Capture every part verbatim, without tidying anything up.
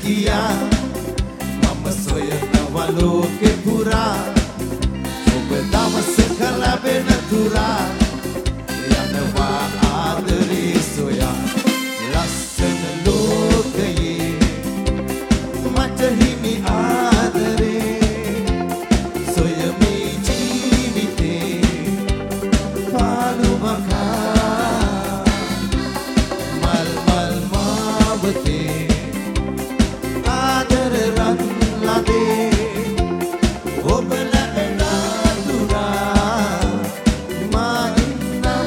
කියා මම සොයනවා ලෝකේ පුරා ඔබ දවසක ලැබෙන තුරා යනවා ආදරේ සොයා ලස්සන ලෝකයේ මට හිමි ආදරේ සොයමි ජීවිතේ පාළුවකා මල් මල් මාවතේ ආදර රන් ලදේ ඔබ ලැබෙන තුරා මා ඉන්නම්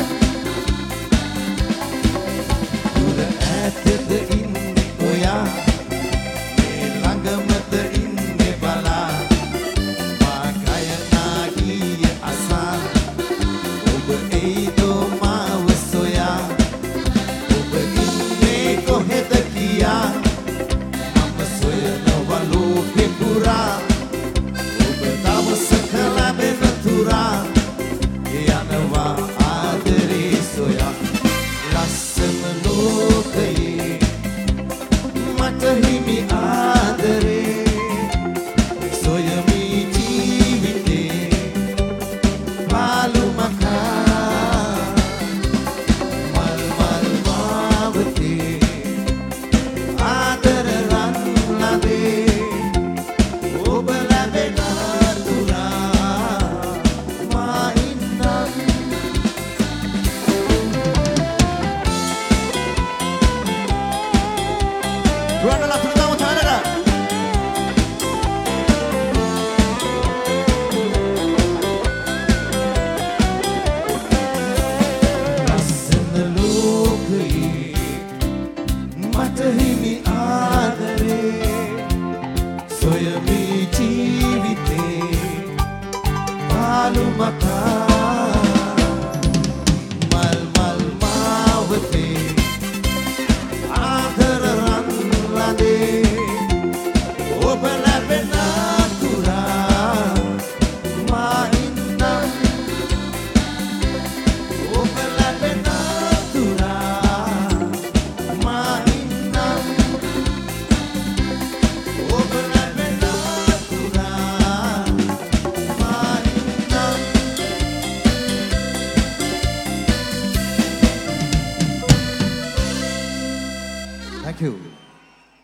දුර ඈතද ඉන්නේ ඔයා මේ ළඟමද ඉන්නේ බලා මා කය නාගිය අසා ඔබ එයිදෝ මාව සොයා ඔබ ඉන්නේ කොහෙද කියා මම සොයනවා ලෝකේ පුරා ඔබ දවසක ලැබෙන තුරා යනවා ආදරේ සොයා ලස්සන ලෝකයේ මට හිමි ආදරේ සොයමි ජීවිතේ පාළුමකා මල් මල් මාවතේ ආදර රන් ලදේ ඔබ ලැබෙන තුරා මා ඉන්නම් Ruang dalam terutama Canada. ලස්සන ලෝකයේ මට හිමි ආදරේ සොයමි ජීවිතේ පාළුමකා මල් මල් මාවතේ ආදර රන් ලදේ ඔබ ලැබෙන තුරා මා ඉන්නම් ඔබ ලැබෙන තුරා මා ඉන්නම් ඔබ ලැබෙන තුරා මා ඉන්නම් Thank you.